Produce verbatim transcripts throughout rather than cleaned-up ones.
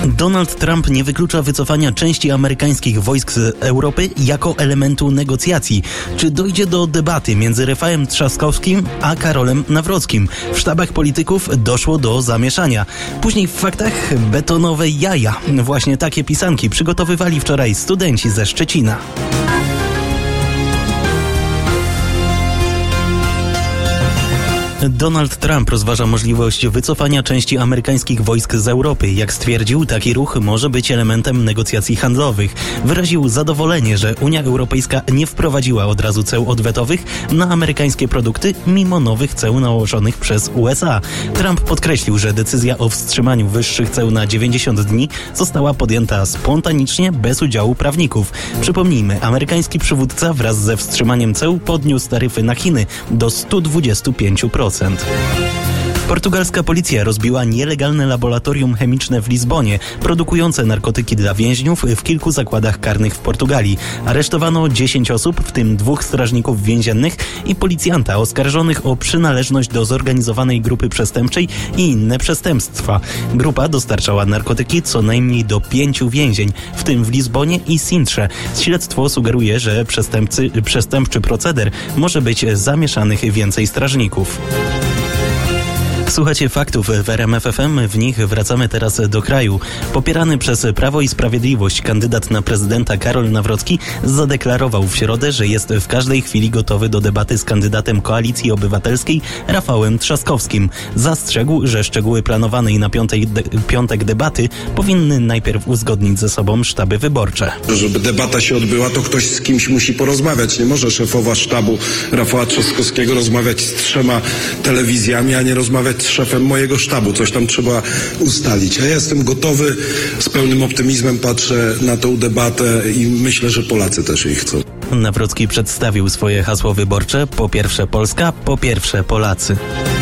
Donald Trump nie wyklucza wycofania części amerykańskich wojsk z Europy jako elementu negocjacji. Czy dojdzie do debaty między Rafałem Trzaskowskim a Karolem Nawrockim? W sztabach polityków doszło do zamieszania. Później w faktach betonowe jaja. Właśnie takie pisanki przygotowywali wczoraj studenci ze Szczecina. Donald Trump rozważa możliwość wycofania części amerykańskich wojsk z Europy. Jak stwierdził, taki ruch może być elementem negocjacji handlowych. Wyraził zadowolenie, że Unia Europejska nie wprowadziła od razu ceł odwetowych na amerykańskie produkty, mimo nowych ceł nałożonych przez U S A. Trump podkreślił, że decyzja o wstrzymaniu wyższych ceł na dziewięćdziesiąt dni została podjęta spontanicznie, bez udziału prawników. Przypomnijmy, amerykański przywódca wraz ze wstrzymaniem ceł podniósł taryfy na Chiny do sto dwadzieścia pięć procent. Portugalska policja rozbiła nielegalne laboratorium chemiczne w Lizbonie, produkujące narkotyki dla więźniów w kilku zakładach karnych w Portugalii. Aresztowano dziesięć osób, w tym dwóch strażników więziennych i policjanta oskarżonych o przynależność do zorganizowanej grupy przestępczej i inne przestępstwa. Grupa dostarczała narkotyki co najmniej do pięciu więzień, w tym w Lizbonie i Sintrze. Śledztwo sugeruje, że przestępcy, przestępczy proceder może być zamieszanych więcej strażników. Słuchacie faktów w R M F F M, w nich wracamy teraz do kraju. Popierany przez Prawo i Sprawiedliwość kandydat na prezydenta Karol Nawrocki zadeklarował w środę, że jest w każdej chwili gotowy do debaty z kandydatem Koalicji Obywatelskiej Rafałem Trzaskowskim. Zastrzegł, że szczegóły planowanej na piątej de- piątek debaty powinny najpierw uzgodnić ze sobą sztaby wyborcze. Żeby debata się odbyła, to ktoś z kimś musi porozmawiać. Nie może szefowa sztabu Rafała Trzaskowskiego rozmawiać z trzema telewizjami, a nie rozmawiać z szefem mojego sztabu. Coś tam trzeba ustalić. A ja jestem gotowy, z pełnym optymizmem patrzę na tą debatę i myślę, że Polacy też jej chcą. Nawrocki przedstawił swoje hasło wyborcze: po pierwsze Polska, po pierwsze Polacy.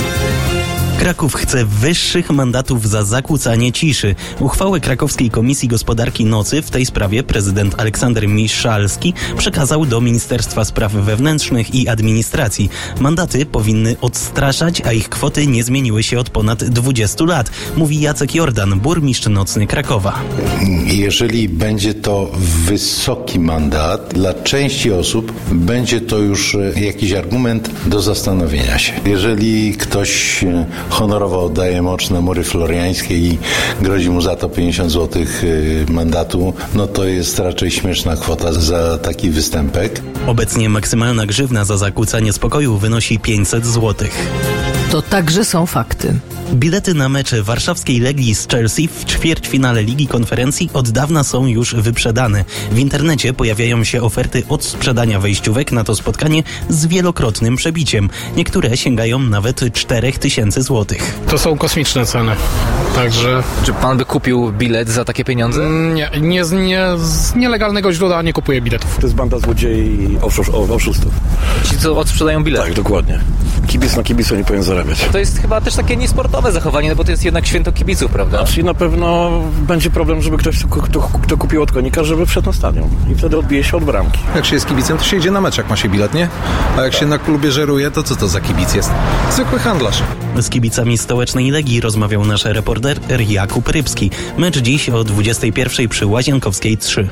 Kraków chce wyższych mandatów za zakłócanie ciszy. Uchwałę Krakowskiej Komisji Gospodarki Nocy w tej sprawie prezydent Aleksander Miszalski przekazał do Ministerstwa Spraw Wewnętrznych i Administracji. Mandaty powinny odstraszać, a ich kwoty nie zmieniły się od ponad dwudziestu lat, mówi Jacek Jordan, burmistrz nocny Krakowa. Jeżeli będzie to wysoki mandat, dla części osób będzie to już jakiś argument do zastanowienia się. Jeżeli ktoś honorowo oddaje mocz na mury floriańskie i grozi mu za to pięćdziesiąt złotych mandatu, no to jest raczej śmieszna kwota za taki występek. Obecnie maksymalna grzywna za zakłócanie spokoju wynosi pięćset złotych. To także są fakty. Bilety na mecze warszawskiej Legii z Chelsea w ćwierćfinale Ligi Konferencji od dawna są już wyprzedane. W internecie pojawiają się oferty odsprzedania wejściówek na to spotkanie z wielokrotnym przebiciem. Niektóre sięgają nawet czterech tysięcy złotych. To są kosmiczne ceny, także... Czy pan by kupił bilet za takie pieniądze? Nie, nie, z, nie z nielegalnego źródła nie kupuję biletów. To jest banda złodziei i oszustów. Ci, co odsprzedają bilet? Tak, dokładnie. Kibic na kibicu nie powinien zarabiać. To jest chyba też takie niesportowe zachowanie, no bo to jest jednak święto kibiców, prawda? Czyli na pewno będzie problem, żeby ktoś, kto, kto kupił od konika, żeby wszedł na stadion. I wtedy odbije się od bramki. Jak się jest kibicem, to się idzie na mecz, jak ma się bilet, nie? A jak się na klubie żeruje, to co to za kibic jest? Zwykły handlarz. Z kibicami stołecznej Legii rozmawiał nasz reporter Jakub Rybski. Mecz dziś o dwudziestej pierwszej przy Łazienkowskiej trzy.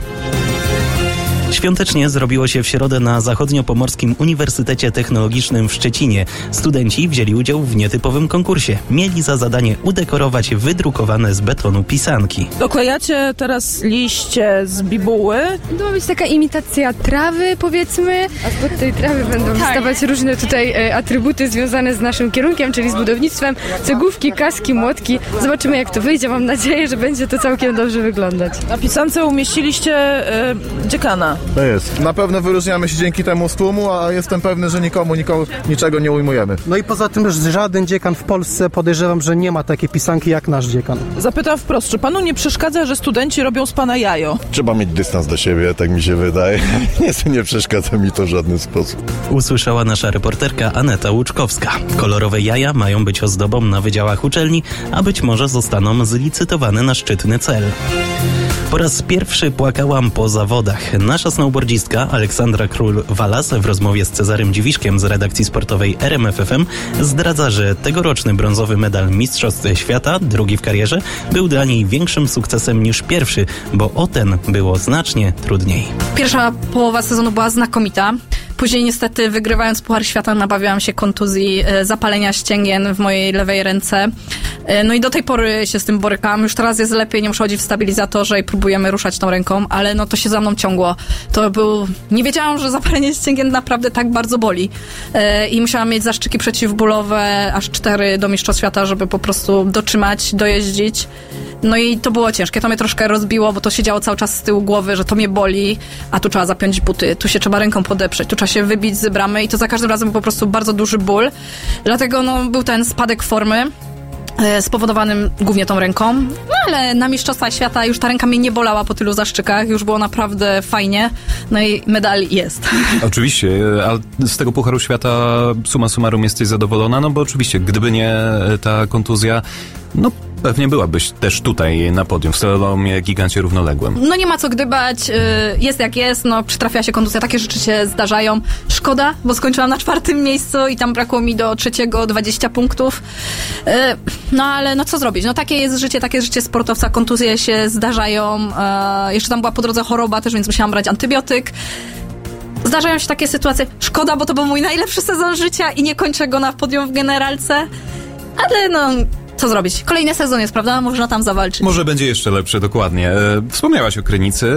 Świątecznie zrobiło się w środę na Zachodniopomorskim Uniwersytecie Technologicznym w Szczecinie. Studenci wzięli udział w nietypowym konkursie. Mieli za zadanie udekorować wydrukowane z betonu pisanki. Doklejacie teraz liście z bibuły. To ma być taka imitacja trawy, powiedzmy, a spod tej trawy będą tak. wystawać różne tutaj e, atrybuty związane z naszym kierunkiem, czyli z budownictwem. Cegłówki, kaski, młotki. Zobaczymy, jak to wyjdzie. Mam nadzieję, że będzie to całkiem dobrze wyglądać. Na pisance umieściliście e, dziekana. To jest. Na pewno wyróżniamy się dzięki temu z tłumu, a jestem pewny, że nikomu, nikomu niczego nie ujmujemy. No i poza tym, że żaden dziekan w Polsce, podejrzewam, że nie ma takiej pisanki jak nasz dziekan. Zapytam wprost, czy panu nie przeszkadza, że studenci robią z pana jajo? Trzeba mieć dystans do siebie, tak mi się wydaje. Nie, nie przeszkadza mi to w żaden sposób. Usłyszała nasza reporterka Aneta Łuczkowska. Kolorowe jaja mają być ozdobą na wydziałach uczelni, a być może zostaną zlicytowane na szczytny cel. Po raz pierwszy płakałam po zawodach. Nasza snowboardzistka Aleksandra Król-Walas w rozmowie z Cezarym Dziwiszkiem z redakcji sportowej R M F F M zdradza, że tegoroczny brązowy medal Mistrzostw Świata, drugi w karierze, był dla niej większym sukcesem niż pierwszy, bo o ten było znacznie trudniej. Pierwsza połowa sezonu była znakomita. Później niestety wygrywając Puchar Świata nabawiłam się kontuzji, e, zapalenia ścięgien w mojej lewej ręce. E, no i do tej pory się z tym borykam. Już teraz jest lepiej, nie muszę chodzić w stabilizatorze i próbujemy ruszać tą ręką, ale no to się za mną ciągło. To był... Nie wiedziałam, że zapalenie ścięgien naprawdę tak bardzo boli. E, I musiałam mieć zaszczyki przeciwbólowe, aż cztery do Mistrzostw Świata, żeby po prostu dotrzymać, dojeździć. No i to było ciężkie, to mnie troszkę rozbiło, bo to się działo cały czas z tyłu głowy, że to mnie boli, a tu trzeba zapiąć buty, tu się trzeba ręką podeprzeć, tu trzeba się wybić z bramy i to za każdym razem był po prostu bardzo duży ból. Dlatego no, był ten spadek formy e, spowodowanym głównie tą ręką. No ale na Mistrzostwach Świata już ta ręka mnie nie bolała po tylu zaszczykach, już było naprawdę fajnie. No i medal jest. Oczywiście, a z tego Pucharu Świata summa summarum jesteś zadowolona? No bo oczywiście, gdyby nie ta kontuzja, no pewnie byłabyś też tutaj na podium, w slalomie gigancie równoległym. No nie ma co gdybać, jest jak jest, no przytrafia się kontuzja, takie rzeczy się zdarzają. Szkoda, bo skończyłam na czwartym miejscu i tam brakło mi do trzeciego dwadzieścia punktów. No ale no co zrobić, no takie jest życie, takie jest życie sportowca, kontuzje się zdarzają. Jeszcze tam była po drodze choroba też, więc musiałam brać antybiotyk. Zdarzają się takie sytuacje. Szkoda, bo to był mój najlepszy sezon życia i nie kończę go na podium w generalce. Ale no... Co zrobić? Kolejny sezon jest, prawda? Można tam zawalczyć. Może będzie jeszcze lepszy, dokładnie. Wspomniałaś o Krynicy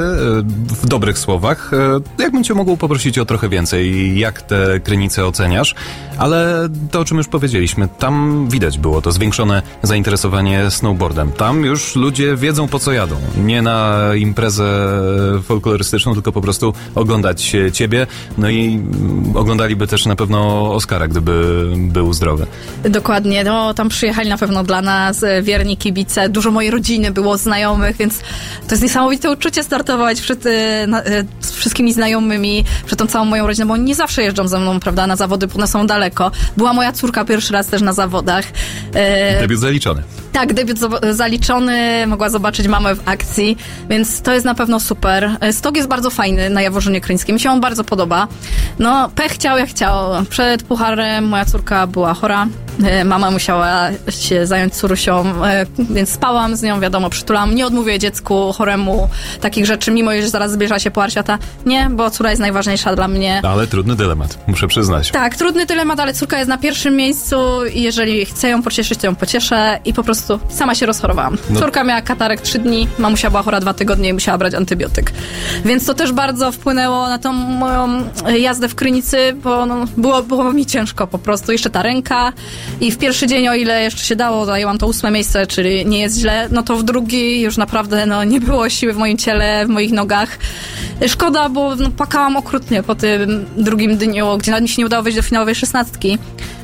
w dobrych słowach. Jakbym cię mógł poprosić o trochę więcej, jak te Krynice oceniasz? Ale to, o czym już powiedzieliśmy, tam widać było to zwiększone zainteresowanie snowboardem. Tam już ludzie wiedzą, po co jadą. Nie na imprezę folklorystyczną, tylko po prostu oglądać ciebie. No i oglądaliby też na pewno Oskara, gdyby był zdrowy. Dokładnie. No, tam przyjechali na pewno dla nas wierni kibice. Dużo mojej rodziny było, znajomych, więc to jest niesamowite uczucie startować przed, na, z wszystkimi znajomymi, przed tą całą moją rodzinę, bo oni nie zawsze jeżdżą ze mną, prawda, na zawody, bo one są daleko. Była moja córka pierwszy raz też na zawodach. Debiut zaliczony. Tak, debiut zaliczony, mogła zobaczyć mamę w akcji, więc to jest na pewno super. Stok jest bardzo fajny na Jaworzynie Kryńskim, mi się on bardzo podoba. No, pech chciał jak chciał. Przed pucharem moja córka była chora, mama musiała się zająć córusią, więc spałam z nią, wiadomo, przytulam. Nie odmówię dziecku choremu takich rzeczy, mimo że zaraz zbliża się Puchar Świata. Nie, bo córa jest najważniejsza dla mnie. Ale trudny dylemat, muszę przyznać. Tak, trudny dylemat, ale córka jest na pierwszym miejscu i jeżeli chcę ją pocieszyć, to ją pocieszę i po prostu sama się rozchorowałam. No. Córka miała katarek trzy dni, mamusia była chora dwa tygodnie i musiała brać antybiotyk. Więc to też bardzo wpłynęło na tą moją jazdę w Krynicy, bo no, było, było mi ciężko po prostu. Jeszcze ta ręka i w pierwszy dzień, o ile jeszcze się dało, zajęłam to ósme miejsce, czyli nie jest źle, no to w drugi już naprawdę no, nie było siły w moim ciele, w moich nogach. Szkoda, bo no, płakałam okrutnie po tym drugim dniu, gdzie nawet mi się nie udało wejść do finałowej szesnastki.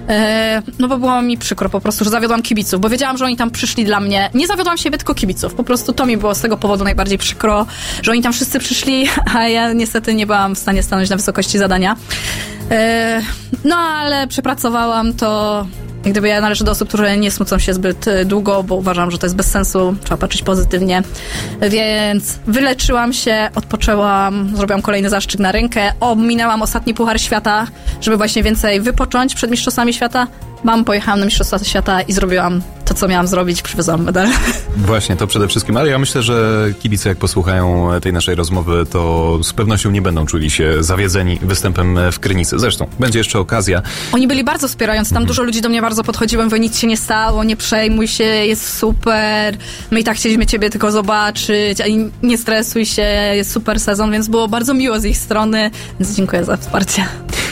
E, no bo było mi przykro po prostu, że zawiodłam kibiców, bo wiedziałam, że oni tam przyszli dla mnie. Nie zawiodłam siebie, tylko kibiców. Po prostu to mi było z tego powodu najbardziej przykro, że oni tam wszyscy przyszli, a ja niestety nie byłam w stanie stanąć na wysokości zadania. E, no ale przepracowałam to. Jak gdyby ja należę do osób, które nie smucą się zbyt długo, bo uważam, że to jest bez sensu, trzeba patrzeć pozytywnie. Więc wyleczyłam się, odpoczęłam, zrobiłam kolejny zaszczyk na rękę, ominęłam ostatni Puchar Świata, żeby właśnie więcej wypocząć przed Mistrzostwami Świata. Mam, pojechałam na Mistrzostwa Świata i zrobiłam to, co miałam zrobić, przywiozłam medal. Właśnie, to przede wszystkim, ale ja myślę, że kibice, jak posłuchają tej naszej rozmowy, to z pewnością nie będą czuli się zawiedzeni występem w Krynicy. Zresztą, będzie jeszcze okazja. Oni byli bardzo wspierający, tam mhm. dużo ludzi do mnie bardzo podchodziło, mówią, nic się nie stało, nie przejmuj się, jest super, my i tak chcieliśmy ciebie tylko zobaczyć, a nie stresuj się, jest super sezon, więc było bardzo miło z ich strony, więc dziękuję za wsparcie.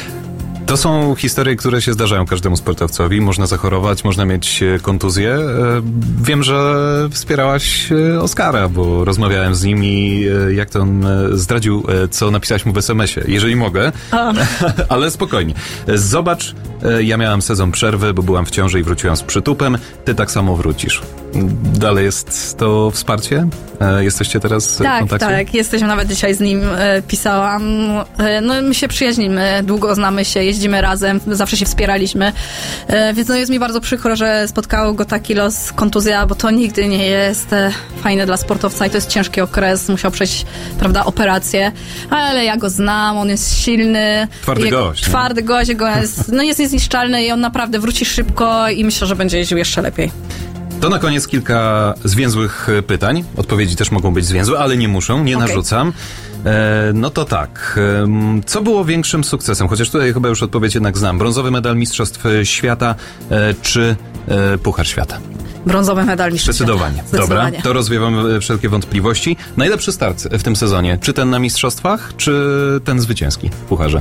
To są historie, które się zdarzają każdemu sportowcowi. Można zachorować, można mieć kontuzję. Wiem, że wspierałaś Oskara, bo rozmawiałem z nim i jak to on zdradził, co napisałaś mu w es em esie. Jeżeli mogę, ale spokojnie. Zobacz, E, Ja miałem sezon przerwy, bo byłam w ciąży i wróciłem z przytupem. Ty tak samo wrócisz. Dalej jest to wsparcie? E, Jesteście teraz w Tak, kontakcie? tak. Jesteśmy nawet dzisiaj z nim, e, pisałam. E, no my się przyjaźnimy, długo znamy się, jeździmy razem, zawsze się wspieraliśmy. E, więc no jest mi bardzo przykro, że spotkało go taki los, kontuzja, bo to nigdy nie jest e, fajne dla sportowca i to jest ciężki okres. Musiał przejść, prawda, operację. Ale ja go znam, on jest silny. Twardy Jego- gość, nie? Twardy gość, go jest, no jest niezniszczalny i on naprawdę wróci szybko i myślę, że będzie jeździł jeszcze lepiej. To na koniec kilka zwięzłych e, pytań. Odpowiedzi też mogą być zwięzłe, ale nie muszą, nie Okej. narzucam. E, no to tak. em, Co było większym sukcesem? Chociaż tutaj chyba już odpowiedź jednak znam. Brązowy medal Mistrzostw Świata e, czy e, Puchar Świata? Brązowy medal mistrzostw Zdecydowanie. świata. Dobra, Zdecydowanie. to rozwiewam e, wszelkie wątpliwości. Najlepszy start w tym sezonie? Czy ten na Mistrzostwach, czy ten zwycięski w Pucharze?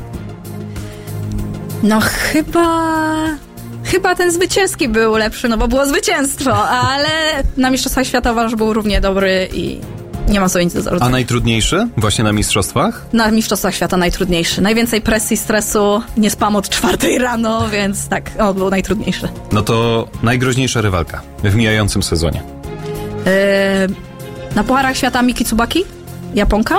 No chyba... Chyba ten zwycięski był lepszy, no bo było zwycięstwo, ale na Mistrzostwach Świata uważam, że był równie dobry i nie ma sobie nic do A zarzucenia. najtrudniejszy właśnie na Mistrzostwach? Na Mistrzostwach Świata najtrudniejszy. Najwięcej presji, stresu, nie spam od czwartej rano, więc tak, on był najtrudniejszy. No to najgroźniejsza rywalka w mijającym sezonie. Yy, na Pucharach Świata Miki Tsubaki, Japonka,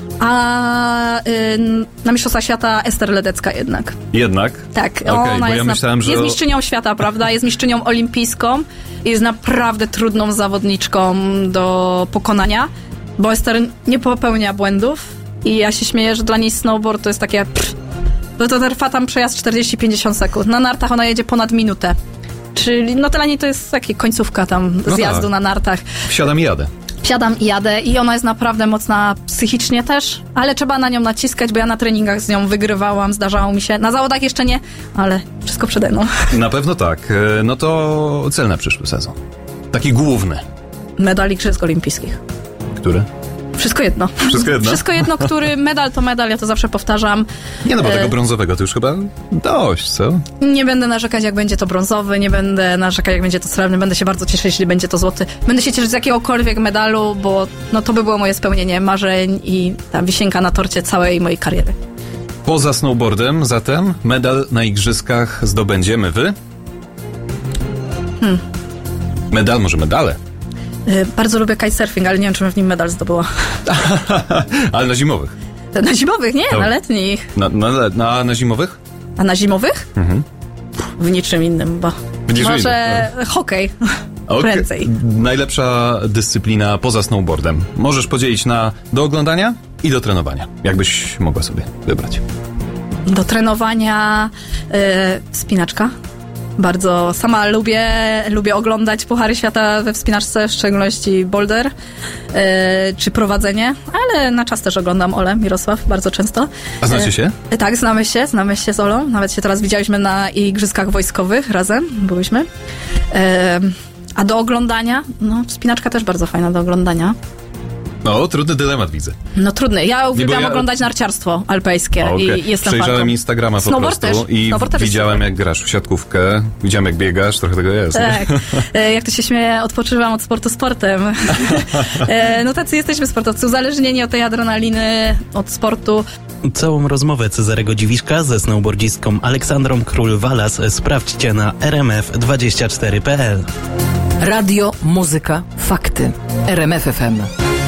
a yy, na Mistrzostwach Świata Ester Ledecka jednak. Jednak? Tak, Okej, ona bo ja jest, myślałem, na, że... jest mistrzynią świata, prawda? Jest mistrzynią olimpijską i jest naprawdę trudną zawodniczką do pokonania, bo Ester nie popełnia błędów i ja się śmieję, że dla niej snowboard to jest takie... Pff, bo to trwa tam przejazd czterdzieści do pięćdziesięciu sekund. Na nartach ona jedzie ponad minutę. Czyli no dla niej to jest takie końcówka tam No zjazdu tak. na nartach. Wsiadam i jadę. Wsiadam i jadę i ona jest naprawdę mocna psychicznie też, ale trzeba na nią naciskać, bo ja na treningach z nią wygrywałam, zdarzało mi się. Na zawodach jeszcze nie, ale wszystko przede mną. Na pewno tak. E, No to cel na przyszły sezon. Taki główny. Medal Igrzysk Olimpijskich. Który? Wszystko jedno. Wszystko jedno? Wszystko jedno, który medal to medal, ja to zawsze powtarzam. Nie no, bo E, tego brązowego to już chyba dość, co? Nie będę narzekać, jak będzie to brązowy, nie będę narzekać, jak będzie to srebrny, będę się bardzo cieszyć, jeśli będzie to złoty. Będę się cieszyć z jakiegokolwiek medalu, bo no, to by było moje spełnienie marzeń i ta wisienka na torcie całej mojej kariery. Poza snowboardem zatem medal na igrzyskach zdobędziemy wy? Hmm. Medal, może medale? Y, Bardzo lubię kitesurfing, ale nie wiem, czy bym w nim medal zdobyła. Ale na zimowych. Na zimowych? Nie, Dobra. na letnich. Na, na, na, na zimowych? A na zimowych? Mhm. W niczym innym, bo W niczym może innym, hokej. Okej. Prędzej. Najlepsza dyscyplina poza snowboardem. Możesz podzielić na do oglądania i do trenowania. Jakbyś mogła sobie wybrać. Do trenowania y, wspinaczka. Bardzo sama lubię, lubię oglądać Puchary Świata we wspinaczce, w szczególności boulder, y, czy prowadzenie, ale na czas też oglądam Olę Mirosław bardzo często. A znacie się? Y, tak, znamy się, znamy się z Olą. Nawet się teraz widziałyśmy na igrzyskach wojskowych razem, byłyśmy. Y, a do oglądania, no wspinaczka też bardzo fajna do oglądania. No, trudny dylemat widzę. No trudny. Ja uwielbiam ja- oglądać narciarstwo alpejskie Okej. i jestem Przejrzałem fanką. Instagrama po Snowboard prostu też. i Snowboard też jest widziałem super. jak grasz w siatkówkę, widziałem jak biegasz, trochę tego jest. Tak. E, Jak to się śmieje, odpoczywam od sportu sportem. E, No tacy jesteśmy sportowcy, uzależnieni od tej adrenaliny, od sportu. Całą rozmowę Cezarego Dziwiszka ze snowboardzistką Aleksandrą Król-Walas sprawdźcie na r m f dwadzieścia cztery kropka p l. Radio, muzyka, fakty. R M F F M.